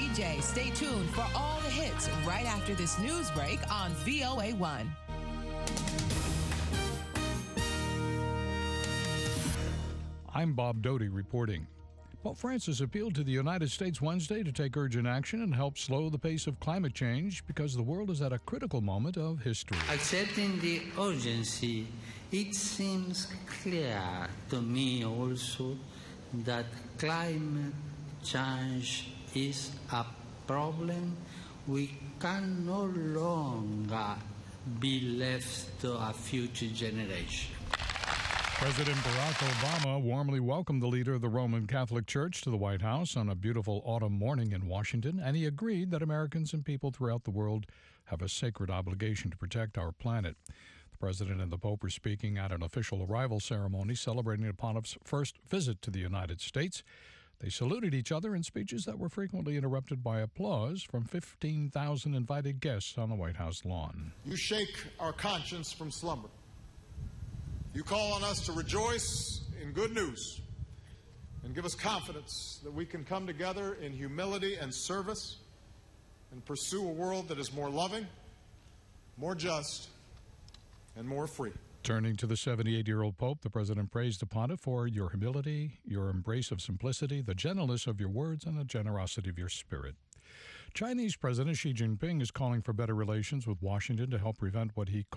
DJ. Stay tuned for all the hits right after this news break on VOA1. I'm Bob Doty reporting. Pope Francis appealed to the United States Wednesday to take urgent action and help slow the pace of climate change because the world is at a critical moment of history. Accepting the urgency, it seems clear to me also that climate change is a problem we can no longer be left to a future generation. President Barack Obama warmly welcomed the leader of the Roman Catholic Church to the White House on a beautiful autumn morning in Washington, and he agreed that Americans and people throughout the world have a sacred obligation to protect our planet. The President and the Pope were speaking at an official arrival ceremony celebrating the Pontiff's first visit to the United States. They saluted each other in speeches that were frequently interrupted by applause from 15,000 invited guests on the White House lawn. You shake our conscience from slumber. You call on us to rejoice in good news and give us confidence that we can come together in humility and service and pursue a world that is more loving, more just, and more free. Turning to the 78-year-old Pope, the President praised the Pontiff for your humility, your embrace of simplicity, the gentleness of your words, and the generosity of your spirit. Chinese President Xi Jinping is calling for better relations with Washington to help prevent what he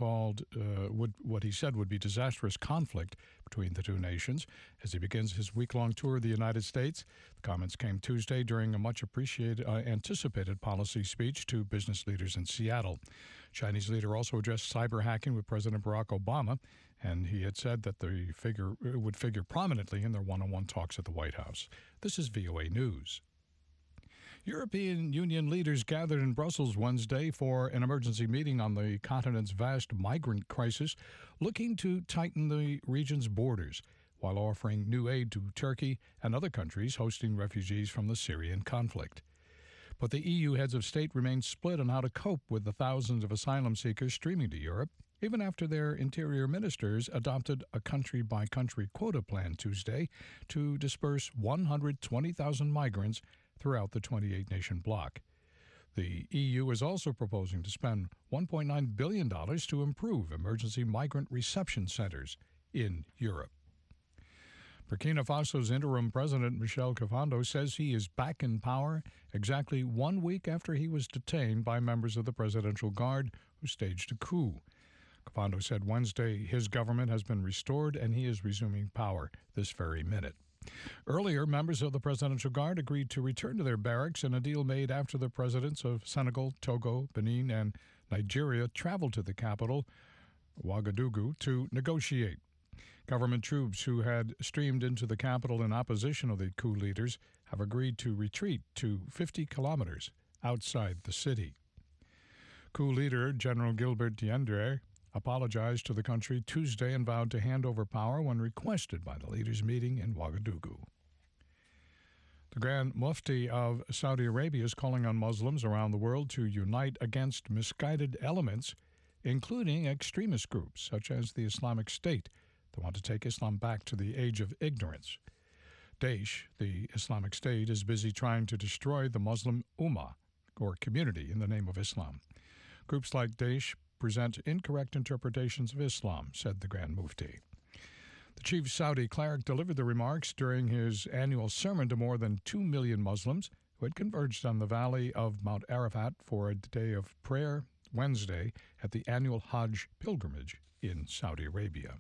said would be disastrous conflict between the two nations as he begins his week-long tour of the United States. The comments came Tuesday during a much anticipated policy speech to business leaders in Seattle. Chinese leader also addressed cyber hacking with President Barack Obama, and he had said that the figure would figure prominently in their one-on-one talks at the White House. This is VOA News. European Union leaders gathered in Brussels Wednesday for an emergency meeting on the continent's vast migrant crisis, looking to tighten the region's borders while offering new aid to Turkey and other countries hosting refugees from the Syrian conflict. But the EU heads of state remain split on how to cope with the thousands of asylum seekers streaming to Europe, even after their interior ministers adopted a country-by-country quota plan Tuesday to disperse 120,000 migrants throughout the 28-nation bloc. The EU is also proposing to spend $1.9 billion to improve emergency migrant reception centers in Europe. Burkina Faso's interim president, Michel Kafando, says he is back in power exactly 1 week after he was detained by members of the Presidential Guard who staged a coup. Kafando said Wednesday his government has been restored and he is resuming power this very minute. Earlier, members of the Presidential Guard agreed to return to their barracks in a deal made after the presidents of Senegal, Togo, Benin, and Nigeria traveled to the capital, Ouagadougou, to negotiate. Government troops who had streamed into the capital in opposition of the coup leaders have agreed to retreat to 50 kilometers outside the city. Coup leader General Gilbert Diendéré apologized to the country Tuesday and vowed to hand over power when requested by the leaders' meeting in Ouagadougou. The Grand Mufti of Saudi Arabia is calling on Muslims around the world to unite against misguided elements, including extremist groups such as the Islamic State that want to take Islam back to the age of ignorance. Daesh, the Islamic State, is busy trying to destroy the Muslim Ummah, or community, in the name of Islam. Groups like Daesh present incorrect interpretations of Islam, said the Grand Mufti. The chief Saudi cleric delivered the remarks during his annual sermon to more than 2 million Muslims who had converged on the valley of Mount Arafat for a day of prayer Wednesday at the annual Hajj pilgrimage in Saudi Arabia.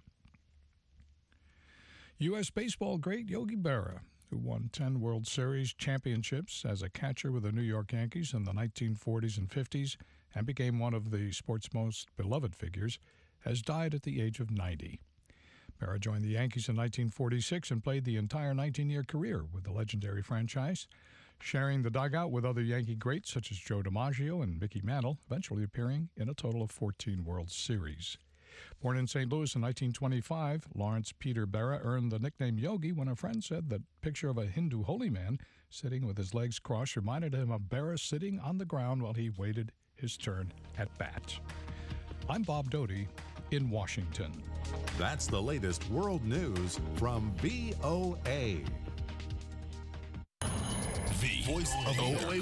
U.S. baseball great Yogi Berra, who won 10 World Series championships as a catcher with the New York Yankees in the 1940s and 50s and became one of the sport's most beloved figures, has died at the age of 90. Berra joined the Yankees in 1946 and played the entire 19-year career with the legendary franchise, sharing the dugout with other Yankee greats such as Joe DiMaggio and Mickey Mantle, eventually appearing in a total of 14 World Series. Born in St. Louis in 1925, Lawrence Peter Berra earned the nickname Yogi when a friend said the picture of a Hindu holy man sitting with his legs crossed reminded him of Berra sitting on the ground while he waited his turn at bat. I'm Bob Doty in Washington. That's the latest world news from VOA. The voice of VOA.